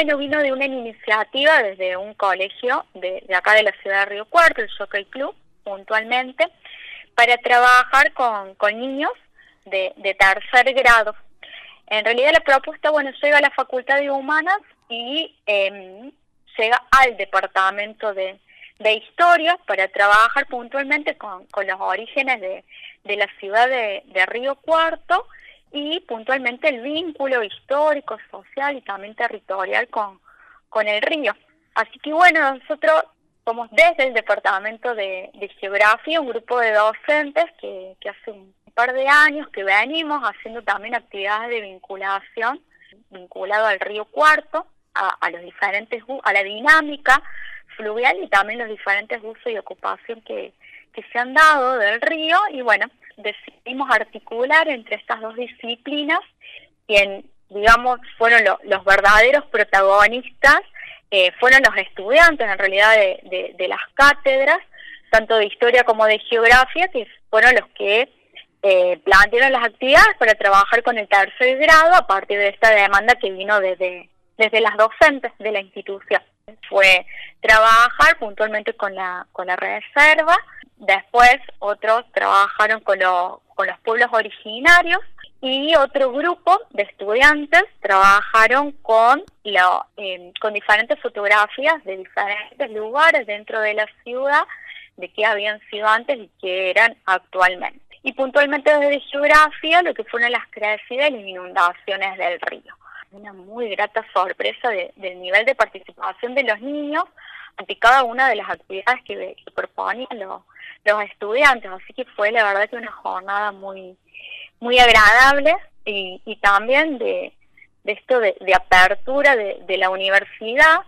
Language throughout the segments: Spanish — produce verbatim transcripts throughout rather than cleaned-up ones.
bueno, vino de una iniciativa desde un colegio de, de acá de la ciudad de Río Cuarto, el Jockey Club, puntualmente, para trabajar con, con niños de, de tercer grado. En realidad la propuesta, bueno, llega a la Facultad de Humanas y eh, llega al Departamento de, de Historia para trabajar puntualmente con, con los orígenes de, de la ciudad de, de Río Cuarto y puntualmente el vínculo histórico, social y también territorial con, con el río. Así que bueno, nosotros somos desde el Departamento de, de Geografía, un grupo de docentes que, que hace un par de años que venimos haciendo también actividades de vinculación, vinculado al Río Cuarto, a, a los diferentes, a la dinámica fluvial y también los diferentes usos y ocupación que, que se han dado del río, y bueno, decidimos articular entre estas dos disciplinas, quien, digamos, fueron lo, los verdaderos protagonistas, eh, fueron los estudiantes, en realidad, de, de, de las cátedras, tanto de historia como de geografía, que fueron los que eh, plantearon las actividades para trabajar con el tercer grado a partir de esta demanda que vino desde, desde las docentes de la institución. Fue trabajar puntualmente con la, con la reserva. Después otros trabajaron con, lo, con los pueblos originarios y otro grupo de estudiantes trabajaron con, lo, eh, con diferentes fotografías de diferentes lugares dentro de la ciudad, de qué habían sido antes y qué eran actualmente. Y puntualmente desde geografía, lo que fueron las crecidas y las inundaciones del río. Una muy grata sorpresa de, del nivel de participación de los niños ante cada una de las actividades que, que proponían los, los estudiantes, así que fue la verdad que una jornada muy muy agradable y, y también de, de esto de, de apertura de, de la universidad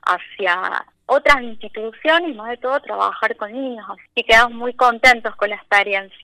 hacia otras instituciones y más de todo trabajar con niños, así que quedamos muy contentos con la experiencia.